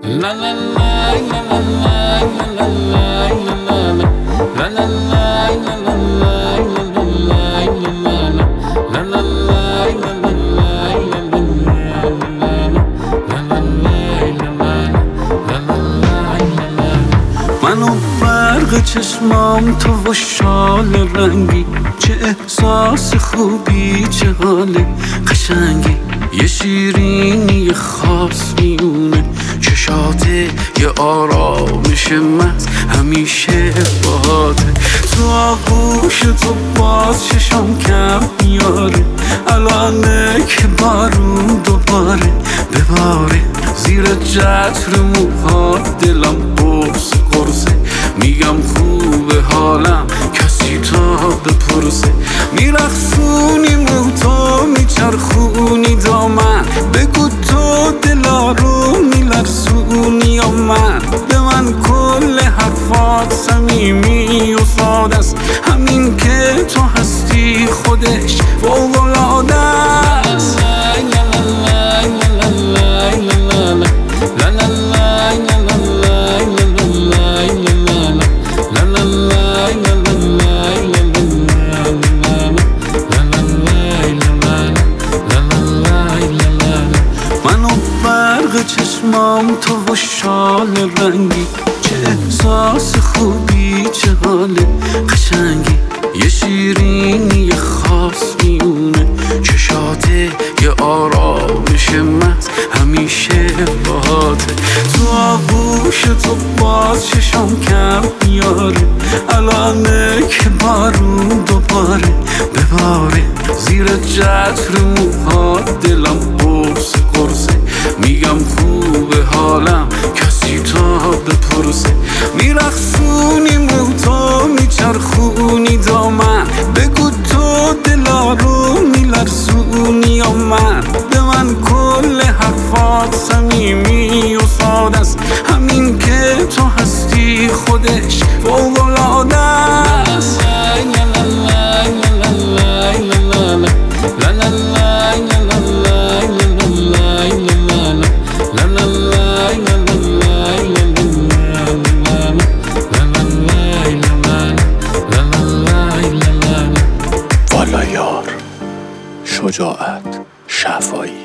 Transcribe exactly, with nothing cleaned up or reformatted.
من و برق چشمام تو و شال رنگی، چه احساس خوبی، چه حال قشنگی. یه شیرینی خاص میونه چشاته، یه آرامش محض همیشه باهاته. تو آغوش تو باز چشام کم میاره، الانه که بارون دوباره بباره. زیر جتر موها دلم قرص قرصه، میگم خوبه حالم کسی تا بپرسه. میرخصونی موتو میچرخونی دامن، بگو تو دلا رو میلرزونی یا من. به من کل حرفات صمیمی و ساده است، همین که تو هستی خودش فوق‌العاده است. من و برق چشمام تو و شال رنگی، چه احساس خوبی، چه حال قشنگی. یه شیرینی خاص میونه چشاته، یه آرامش محض همیشه باهاته. تو آغوش تو باز چشام کم میاره، الانه که بارون دوباره بباره. زیر جتر موها دلم قرص قرصه، میگم خوبه حالم کسی تا بپرسه. میرخصونی موتو میچرخونی دامن، بگو تو دلا رو میلرزونی یا من. به من کل حرفات صمیمی و ساده است، همین که تو هستی خودش فوق‌العاده است. والا یار، شجاعت، شفایی.